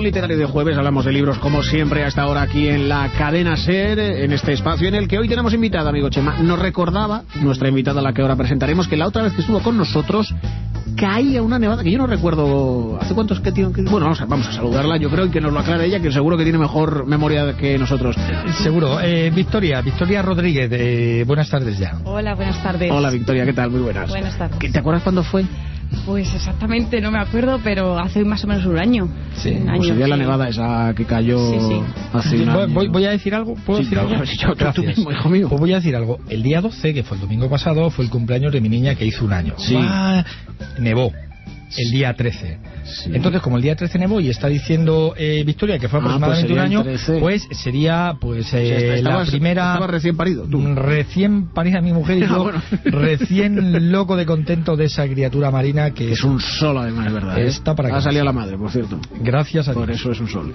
Rincón Literario de Jueves. Hablamos de libros como siempre hasta ahora aquí en la cadena SER, en este espacio en el que hoy tenemos invitada, amigo Chema. Nos recordaba nuestra invitada, a la que ahora presentaremos, que la otra vez que estuvo con nosotros caía una nevada que yo no recuerdo hace cuántos que tiene. Bueno, vamos a saludarla, yo creo, y que nos lo aclare ella, que seguro que tiene mejor memoria que nosotros. Seguro. Victoria Rodríguez, buenas tardes ya. Hola, buenas tardes. Hola, Victoria, ¿qué tal? Muy buenas. Buenas tardes. ¿Te acuerdas cuándo fue? Pues exactamente no me acuerdo, pero hace más o menos un año. Sí, un año, pues sería sí. la nevada esa que cayó hace un año. ¿Voy a decir algo? ¿Puedo decir algo? Tú mismo, hijo mío. Pues voy a decir algo. El día 12, que fue el domingo pasado, fue el cumpleaños de mi niña, que hizo un año. Sí. Nevó el día 13. Sí. Entonces, como el día 13 nevó y está diciendo Victoria que fue aproximadamente pues un año, 13. pues sería la primera... Estaba recién parido, tú. Recién parida mi mujer y yo, Bueno. Recién loco de contento de esa criatura marina que Es un sol, además, ¿verdad? Está para ha que salido la madre, por cierto. Gracias a Dios. Por eso es un sol.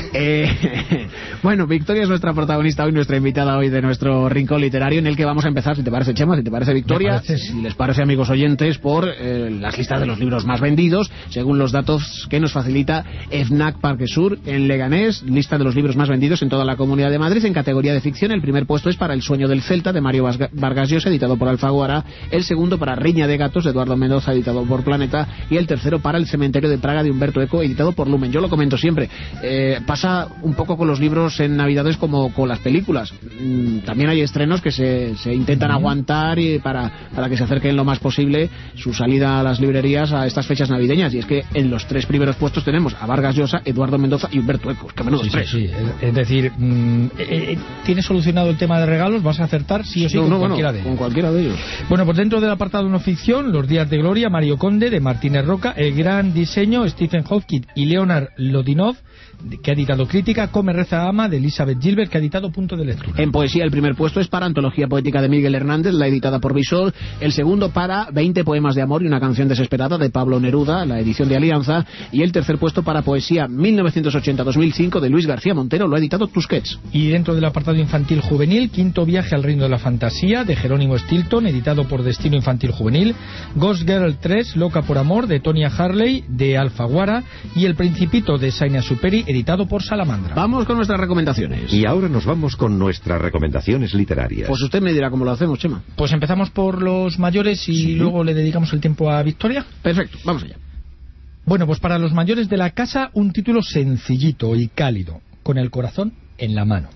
Bueno, Victoria es nuestra protagonista hoy, nuestra invitada hoy de nuestro Rincón Literario, en el que vamos a empezar, si te parece, Chema, si te parece, Victoria, si les parece, amigos oyentes, por las listas de los libros más vendidos, según los datos que nos facilita FNAC Parque Sur en Leganés, lista de los libros más vendidos en toda la Comunidad de Madrid. En categoría de ficción, el primer puesto es para El sueño del Celta, de Mario Vargas Llosa, editado por Alfaguara; el segundo para Riña de gatos, de Eduardo Mendoza, editado por Planeta; y el tercero para El cementerio de Praga, de Humberto Eco, editado por Lumen. Yo lo comento siempre, pasa un poco con los libros en Navidades como con las películas. También hay estrenos que se intentan aguantar y para que se acerquen lo más posible su salida a las librerías a estas fechas navideñas, y es que en los tres primeros puestos tenemos a Vargas Llosa, Eduardo Mendoza y Humberto Eco. Que menudos tres. Sí. Es decir, ¿tienes solucionado el tema de regalos? ¿Vas a acertar sí o sí con cualquiera de ellos? Con cualquiera de ellos. Bueno, pues dentro del apartado no ficción, Los días de gloria, Mario Conde, de Martínez Roca; El gran diseño, Stephen Hawking y Leonard Lodinov, que ha editado Crítica; Come, reza, ama, de Elizabeth Gilbert, que ha editado Punto de Lectura. En poesía, el primer puesto es para Antología poética, de Miguel Hernández, la editada por Visor; el segundo para 20 poemas de amor y una canción desesperada, de Pablo Neruda, la edición de Alianza; y el tercer puesto para Poesía 1980-2005, de Luis García Montero, lo ha editado Tusquets. Y dentro del apartado infantil juvenil, Quinto viaje al reino de la fantasía, de Jerónimo Stilton, editado por Destino Infantil Juvenil; Ghost Girl 3, Loca por amor, de Tonya Harley, de Alfaguara; y El Principito, de Saina Superi, editado por Salamandra. Vamos con nuestras recomendaciones. Y ahora nos vamos con nuestras recomendaciones literarias. Pues usted me dirá cómo lo hacemos, Chema. Pues empezamos por los mayores y luego le dedicamos el tiempo a Victoria. Perfecto, vamos allá. Bueno, pues para los mayores de la casa, un título sencillito y cálido, Con el corazón en la mano.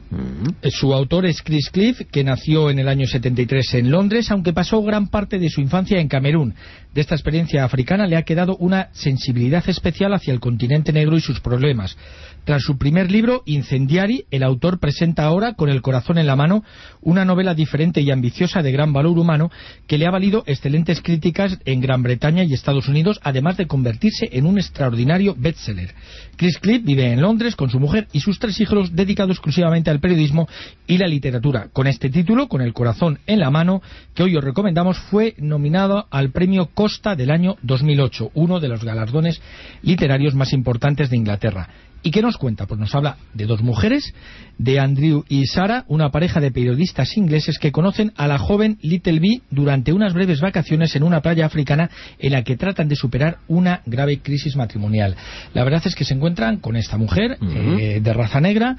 Su autor es Chris Cliff, que nació en el año 73 en Londres, aunque pasó gran parte de su infancia en Camerún. De esta experiencia africana le ha quedado una sensibilidad especial hacia el continente negro y sus problemas. Tras su primer libro, Incendiari, el autor presenta ahora, Con el corazón en la mano, una novela diferente y ambiciosa de gran valor humano que le ha valido excelentes críticas en Gran Bretaña y Estados Unidos, además de convertirse en un extraordinario bestseller. Chris Cliff vive en Londres con su mujer y sus 3 hijos, dedicados exclusivamente al periodismo y la literatura. Con este título, Con el corazón en la mano, que hoy os recomendamos, fue nominado al premio Costa del año 2008, uno de los galardones literarios más importantes de Inglaterra. ¿Y qué nos cuenta? Pues nos habla de 2 mujeres, de Andrew y Sarah, una pareja de periodistas ingleses que conocen a la joven Little Bee durante unas breves vacaciones en una playa africana en la que tratan de superar una grave crisis matrimonial. La verdad es que se encuentran con esta mujer de raza negra,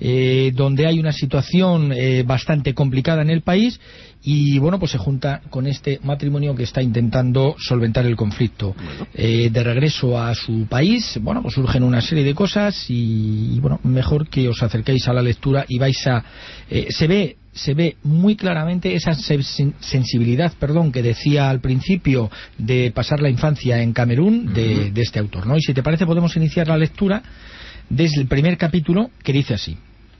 donde hay una situación bastante complicada en el país, y bueno, pues se junta con este matrimonio que está intentando solventar el conflicto. De regreso a su país, bueno, pues surgen una serie de cosas y bueno, mejor que os acerquéis a la lectura y vais a... se ve muy claramente esa sensibilidad, que decía al principio, de pasar la infancia en Camerún, de este autor, ¿no? Y si te parece, podemos iniciar la lectura desde el primer capítulo, que dice así: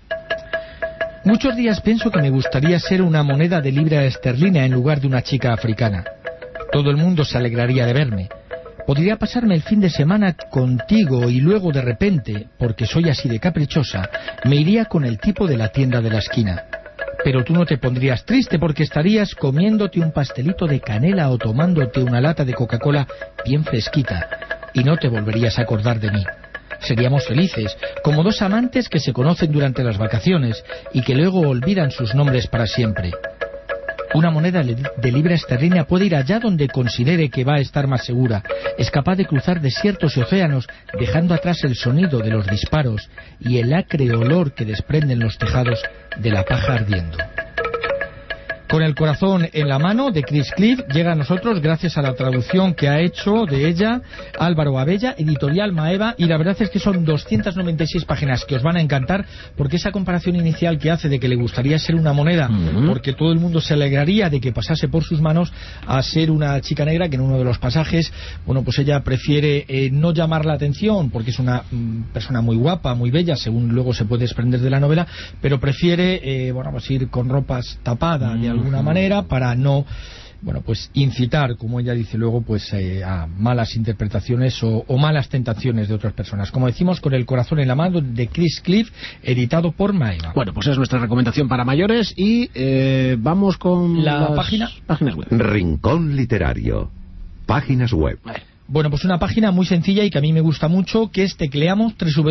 Muchos días pienso que me gustaría ser una moneda de libra esterlina en lugar de una chica africana. Todo el mundo se alegraría de verme. Podría pasarme el fin de semana contigo y luego de repente, porque soy así de caprichosa, me iría con el tipo de la tienda de la esquina. Pero tú no te pondrías triste porque estarías comiéndote un pastelito de canela o tomándote una lata de Coca-Cola bien fresquita y no te volverías a acordar de mí. Seríamos felices, como 2 amantes que se conocen durante las vacaciones y que luego olvidan sus nombres para siempre. Una moneda de libra esterlina puede ir allá donde considere que va a estar más segura. Es capaz de cruzar desiertos y océanos, dejando atrás el sonido de los disparos y el acre olor que desprenden los tejados de la paja ardiendo. Con el corazón en la mano, de Chris Cliff, llega a nosotros gracias a la traducción que ha hecho de ella Álvaro Abella, editorial Maeva, y la verdad es que son 296 páginas que os van a encantar, porque esa comparación inicial que hace de que le gustaría ser una moneda, porque todo el mundo se alegraría de que pasase por sus manos, a ser una chica negra que en uno de los pasajes, bueno, pues ella prefiere no llamar la atención, porque es una persona muy guapa, muy bella, según luego se puede desprender de la novela, pero prefiere, bueno, pues ir con ropas tapadas de alguna manera para no, bueno, pues incitar, como ella dice luego, pues a malas interpretaciones o malas tentaciones de otras personas. Como decimos, Con el corazón en la mano, de Chris Cliff, editado por Maeva. Bueno, pues es nuestra recomendación para mayores y vamos con la páginas web. Rincón literario. Páginas web. Bueno, pues una página muy sencilla y que a mí me gusta mucho, que es tecleamos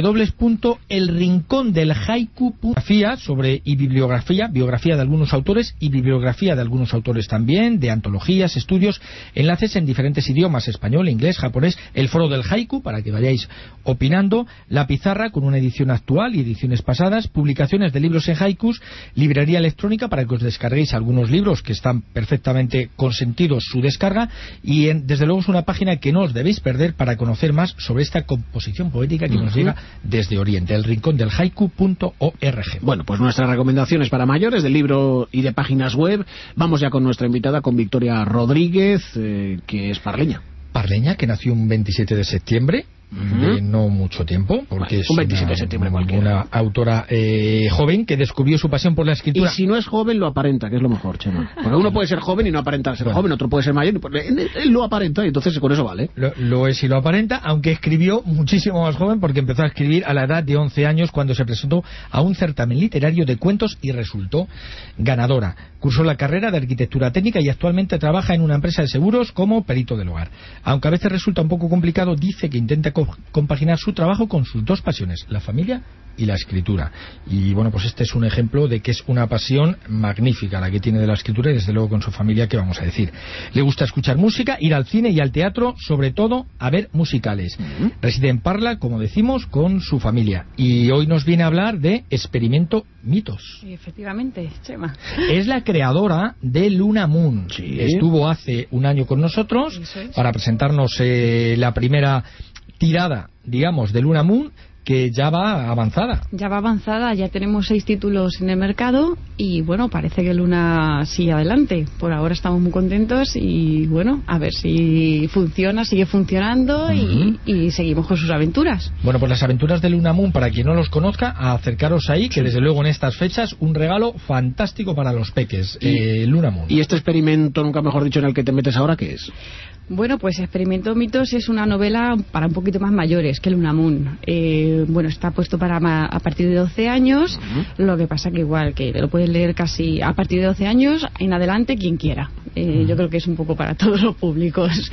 www.elrincondelhaiku.com, sobre y bibliografía de algunos autores y bibliografía de algunos autores también, de antologías, estudios, enlaces en diferentes idiomas, español, inglés, japonés, el foro del haiku para que vayáis opinando, la pizarra con una edición actual y ediciones pasadas, publicaciones de libros en haikus, librería electrónica para que os descarguéis algunos libros que están perfectamente consentidos su descarga, y desde luego es una página que no os debéis perder para conocer más sobre esta composición poética que nos llega desde Oriente, elrincondelhaiku.org. Bueno, pues nuestras recomendaciones para mayores del libro y de páginas web. Vamos ya con nuestra invitada, con Victoria Rodríguez, que es parleña. Parleña, que nació un 27 de septiembre, de no mucho tiempo, porque un 27 de septiembre una autora joven que descubrió su pasión por la escritura. Y si no es joven, lo aparenta, que es lo mejor, Chema. Porque uno puede ser joven y no aparentar ser joven, otro puede ser mayor, él lo aparenta y entonces con eso vale. Lo es y lo aparenta, aunque escribió muchísimo más joven, porque empezó a escribir a la edad de 11 años cuando se presentó a un certamen literario de cuentos y resultó ganadora. Cursó la carrera de arquitectura técnica y actualmente trabaja en una empresa de seguros como perito del hogar. Aunque a veces resulta un poco complicado, dice que intenta compaginar su trabajo con sus dos pasiones, la familia y la escritura. Y bueno, pues este es un ejemplo de que es una pasión magnífica la que tiene de la escritura, y desde luego con su familia, ¿qué vamos a decir? Le gusta escuchar música, ir al cine y al teatro, sobre todo a ver musicales. Reside en Parla, como decimos, con su familia. Y hoy nos viene a hablar de Experimento Mitos. Sí, efectivamente, Chema. Es la creadora de Luna Moon. Sí. Estuvo hace un año con nosotros para presentarnos la primera tirada, digamos, de Luna Moon, que ya va avanzada. Ya va avanzada, ya tenemos 6 títulos en el mercado y bueno, parece que Luna sigue adelante. Por ahora estamos muy contentos y bueno, a ver si funciona, sigue funcionando y seguimos con sus aventuras. Bueno, pues las aventuras de Luna Moon, para quien no los conozca, acercaros ahí, que desde luego en estas fechas un regalo fantástico para los peques, Luna Moon. ¿Y este experimento, nunca mejor dicho, en el que te metes ahora, qué es? Bueno, pues Experimento Mitos es una novela para un poquito más mayores que Luna Moon. Bueno, está puesto para a partir de 12 años, lo que pasa que igual que lo puedes leer casi a partir de 12 años en adelante quien quiera. Yo creo que es un poco para todos los públicos.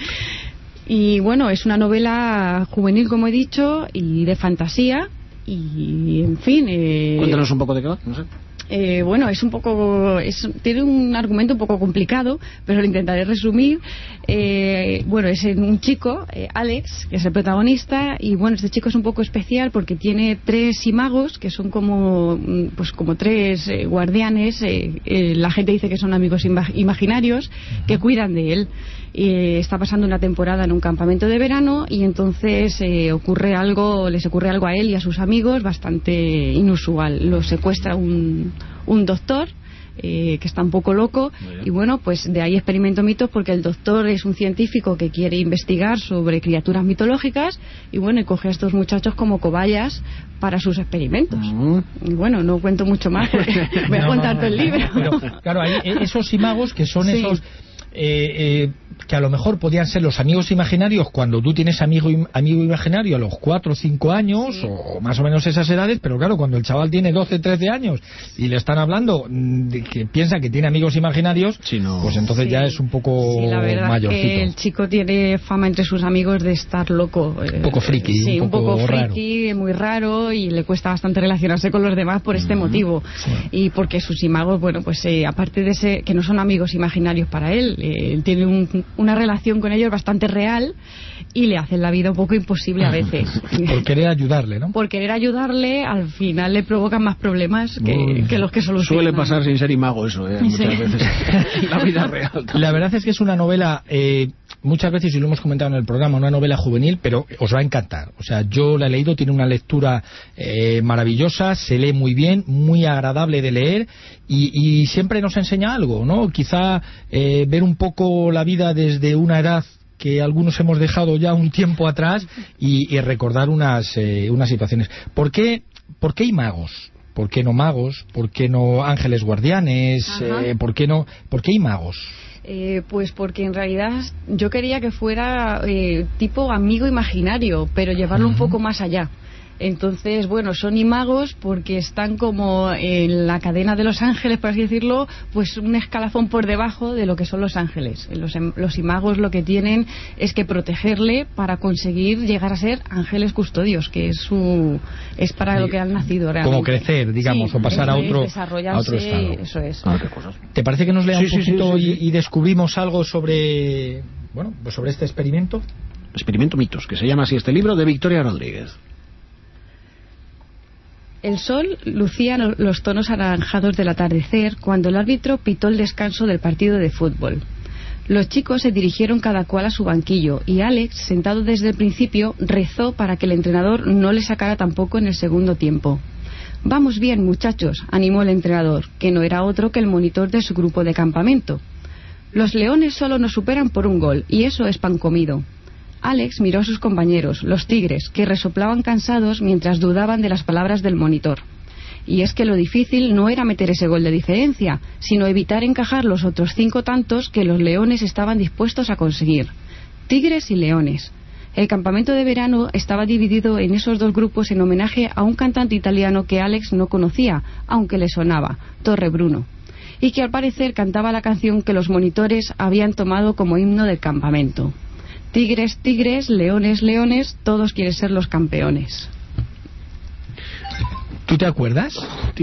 Y bueno, es una novela juvenil, como he dicho, y de fantasía, y en fin... Cuéntanos un poco de qué va, no sé. Bueno, es un poco, tiene un argumento un poco complicado, pero lo intentaré resumir. Bueno, es un chico, Alex, que es el protagonista, y bueno, este chico es un poco especial porque tiene 3 imagos que son como 3 guardianes. La gente dice que son amigos imaginarios que cuidan de él. Está pasando una temporada en un campamento de verano y entonces les ocurre algo a él y a sus amigos bastante inusual. Lo secuestra un doctor que está un poco loco, y bueno, pues de ahí Experimento Mitos, porque el doctor es un científico que quiere investigar sobre criaturas mitológicas y bueno, y coge a estos muchachos como cobayas para sus experimentos. Y bueno, no cuento mucho más porque voy a contar todo el libro. Pero, claro, hay esos imagos que son esos que a lo mejor podían ser los amigos imaginarios cuando tú tienes amigo imaginario a los 4 o 5 años, sí, o más o menos esas edades, pero claro, cuando el chaval tiene 12, 13 años y le están hablando de que piensa que tiene amigos imaginarios, sí, no, pues entonces ya es un poco la verdad mayorcito. Que el chico tiene fama entre sus amigos de estar loco. Un poco friki, sí, un poco friki, raro. Muy raro, y le cuesta bastante relacionarse con los demás por este motivo. Sí. Y porque sus imagos, bueno, pues aparte de ese, que no son amigos imaginarios para él, él tiene una relación con ellos bastante real y le hacen la vida un poco imposible a veces. Por querer ayudarle, ¿no? Por querer ayudarle, al final le provocan más problemas que los que solucionan. Suele pasar sin ser imago eso, muchas veces en la vida real. También. La verdad es que es una novela, muchas veces, y lo hemos comentado en el programa, una novela juvenil, pero os va a encantar. O sea, yo la he leído, tiene una lectura maravillosa, se lee muy bien, muy agradable de leer, y siempre nos enseña algo, ¿no? Quizá ver un poco la vida desde una edad que algunos hemos dejado ya un tiempo atrás y recordar unas situaciones. ¿Por qué hay magos? ¿Por qué no magos? ¿Por qué no ángeles guardianes? ¿Por qué hay magos? Pues porque en realidad yo quería que fuera tipo amigo imaginario, pero llevarlo un poco más allá. Entonces, bueno, son imagos porque están como en la cadena de los ángeles, por así decirlo, pues un escalafón por debajo de lo que son los ángeles. Los imagos lo que tienen es que protegerle para conseguir llegar a ser ángeles custodios, que es para lo que han nacido realmente. Como crecer, digamos, sí, o pasar a otro estado. Eso es. ¿Te parece que nos lea un poquito y descubrimos algo sobre, bueno, pues sobre este experimento? Experimento Mitos, que se llama así este libro, de Victoria Rodríguez. El sol lucía los tonos anaranjados del atardecer cuando el árbitro pitó el descanso del partido de fútbol. Los chicos se dirigieron cada cual a su banquillo y Alex, sentado desde el principio, rezó para que el entrenador no le sacara tampoco en el segundo tiempo. «Vamos bien, muchachos», animó el entrenador, que no era otro que el monitor de su grupo de campamento. «Los leones solo nos superan por un gol, y eso es pan comido». Alex miró a sus compañeros, los tigres, que resoplaban cansados mientras dudaban de las palabras del monitor. Y es que lo difícil no era meter ese gol de diferencia, sino evitar encajar los otros 5 tantos que los leones estaban dispuestos a conseguir. Tigres y leones. El campamento de verano estaba dividido en esos 2 grupos en homenaje a un cantante italiano que Alex no conocía, aunque le sonaba, Torre Bruno, y que al parecer cantaba la canción que los monitores habían tomado como himno del campamento. Tigres, tigres, leones, leones, todos quieren ser los campeones. ¿Tú te acuerdas?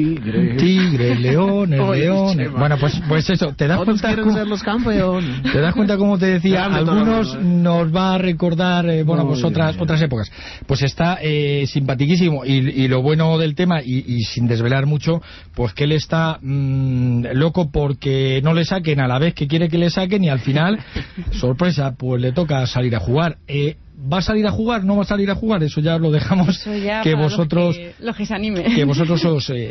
Tigres, leones, leones. Bueno, pues eso, ¿te das cuenta cómo ser los campeones? ¿Te das cuenta cómo te decía? Algunos nos va a recordar, pues otras épocas. Pues está simpatiquísimo y lo bueno del tema, y sin desvelar mucho, pues que él está loco porque no le saquen a la vez que quiere que le saquen, y al final, sorpresa, pues le toca salir a jugar. ¿Va a salir a jugar? ¿No va a salir a jugar? Eso ya lo dejamos que vosotros los que se animen. Que vosotros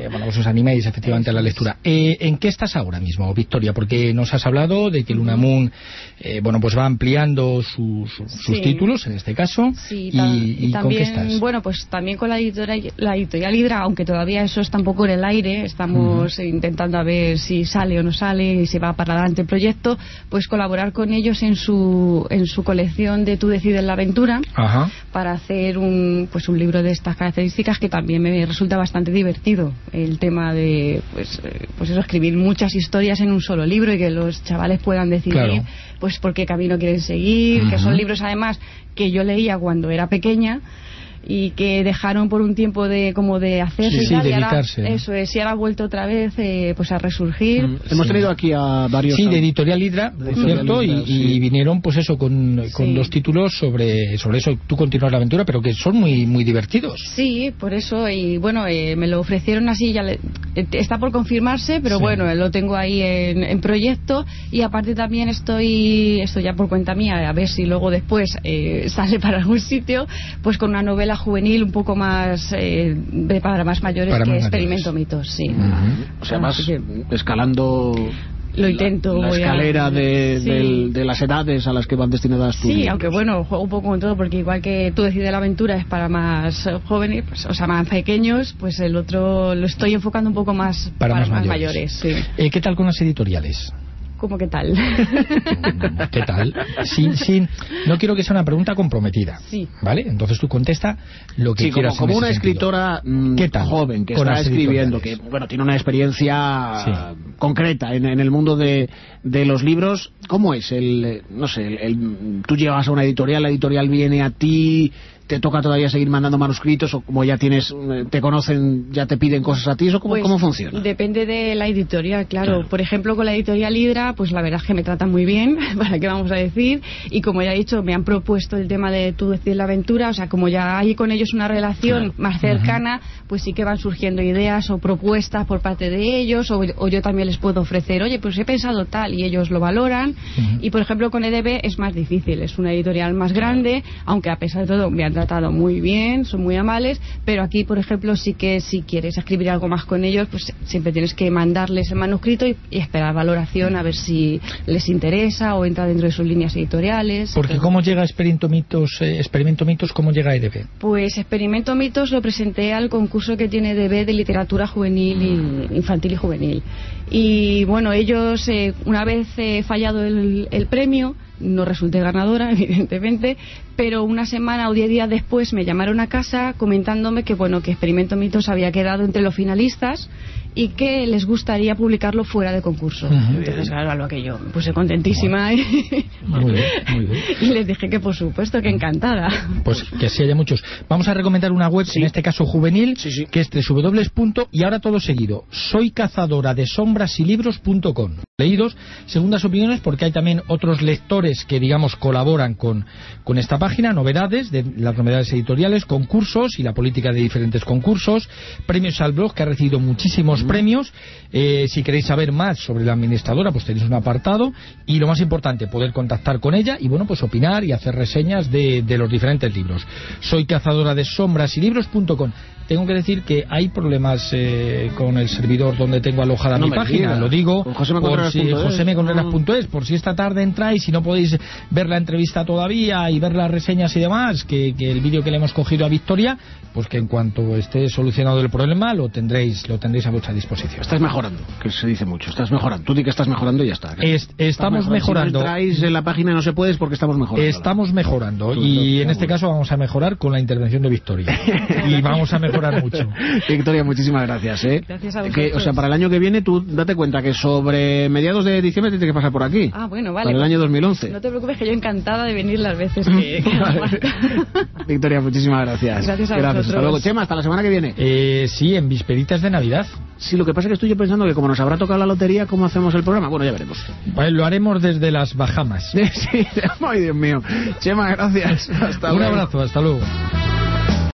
os animéis efectivamente a la lectura. ¿En qué estás ahora mismo, Victoria? Porque nos has hablado de que el Unamun pues va ampliando sus títulos en este caso. Sí, y también, ¿con qué estás? Bueno, pues también con la editorial Hidra, aunque todavía eso está un poco en el aire, estamos intentando a ver si sale o no sale y si va para adelante el proyecto, pues colaborar con ellos en su colección de Tú decides la aventura. Ajá. Para hacer un libro de estas características, que también me resulta bastante divertido el tema de pues eso, escribir muchas historias en un solo libro y que los chavales puedan decidir pues por qué camino quieren seguir, que son libros además que yo leía cuando era pequeña y que dejaron por un tiempo de hacerse y tal, y ahora, eso es, y ahora ha vuelto otra vez pues a resurgir. Hemos tenido aquí a varios de Editorial Hidra, por cierto, y vinieron pues eso con 2 títulos sobre eso. Tú continúas la aventura, pero que son muy muy divertidos. Sí, por eso, y bueno, me lo ofrecieron así, está por confirmarse, pero bueno, lo tengo ahí en proyecto, y aparte también esto ya por cuenta mía, a ver si luego después sale para algún sitio, pues con una novela juvenil un poco más para más mayores, que Experimento Mitos, sí. O sea, vas escalando lo intento. La escalera de las edades a las que van destinadas tus libros. Aunque bueno, juego un poco con todo, porque igual que Tú decides la aventura es para más jóvenes, pues, o sea, más pequeños, pues el otro lo estoy enfocando un poco más para más mayores. Sí. ¿Qué tal con las editoriales? ¿Cómo qué tal? ¿Qué tal? No quiero que sea una pregunta comprometida. Sí. ¿Vale? Entonces tú contesta lo que quieras. Como una escritora joven que está escribiendo, que tiene una experiencia concreta en el mundo de los libros. ¿Cómo es? Tú llegas a una editorial, la editorial viene a ti, ¿te toca todavía seguir mandando manuscritos o como ya te conocen, ya te piden cosas a ti? ¿Eso cómo funciona? Depende de la editorial, claro. Por ejemplo, con la editorial Hidra, pues la verdad es que me tratan muy bien, ¿para qué vamos a decir? Y como ya he dicho, me han propuesto el tema de Tú decides la aventura, o sea, como ya hay con ellos una relación más cercana, pues sí que van surgiendo ideas o propuestas por parte de ellos, o yo también les puedo ofrecer, oye, pues he pensado tal, y ellos lo valoran. Y por ejemplo, con EDB es más difícil, es una editorial más grande, aunque a pesar de todo me han tratado muy bien, son muy amables, pero aquí, por ejemplo, sí que si quieres escribir algo más con ellos, pues siempre tienes que mandarles el manuscrito y esperar valoración a ver si les interesa o entra dentro de sus líneas editoriales. Porque ¿cómo llega Experimento Mitos, cómo llega a EDB? Pues Experimento Mitos lo presenté al concurso que tiene EDB de literatura juvenil, infantil y juvenil. Y bueno, ellos, una vez fallado el premio, no resulté ganadora, evidentemente, pero una semana o 10 días después me llamaron a casa comentándome que Experimento Mitos había quedado entre los finalistas y que les gustaría publicarlo fuera de concurso. Entonces, claro, a lo que yo me puse contentísima muy bien. Y les dije que por supuesto, que encantada. Pues que así haya muchos. Vamos a recomendar una web, en este caso juvenil, que es y ahora todo seguido, soycazadoradesombrasilibros.com. Leídos, segundas opiniones, porque hay también otros lectores que, digamos, colaboran con esta página, novedades, de las novedades editoriales, concursos y la política de diferentes concursos, premios al blog, que ha recibido muchísimos premios. Si queréis saber más sobre la administradora, pues tenéis un apartado, y lo más importante, poder contactar con ella y, pues opinar y hacer reseñas de los diferentes libros. Soycazadoradesombrasilibros.com. Tengo que decir que hay problemas con el servidor donde tengo alojada mi página, lo digo, por si josemeconreras.es, por si esta tarde entráis y no podéis ver la entrevista todavía y ver las reseñas y demás, que el vídeo que le hemos cogido a Victoria, pues que en cuanto esté solucionado el problema lo tendréis a vuestra disposición. Estás mejorando, que se dice mucho, estás mejorando. Tú di que estás mejorando y ya está. Estamos mejorando. Si no entráis en la página no se puede, es porque estamos mejorando. Estamos mejorando, y en este caso vamos a mejorar con la intervención de Victoria. Y vamos a mejorar mucho. Victoria, muchísimas gracias. Gracias a vosotros. Para el año que viene, tú date cuenta que sobre mediados de diciembre tienes que pasar por aquí. Ah, bueno, vale. Para el año 2011. No te preocupes, que yo encantada de venir las veces que Victoria, muchísimas gracias. Gracias a vosotros. Hasta luego. Chema, hasta la semana que viene. Sí, en vísperitas de Navidad. Sí, lo que pasa es que estoy yo pensando que como nos habrá tocado la lotería, ¿cómo hacemos el programa? Bueno, ya veremos. Pues lo haremos desde las Bahamas. Sí, ay Dios mío. Chema, gracias. Hasta luego. Un abrazo, hasta luego.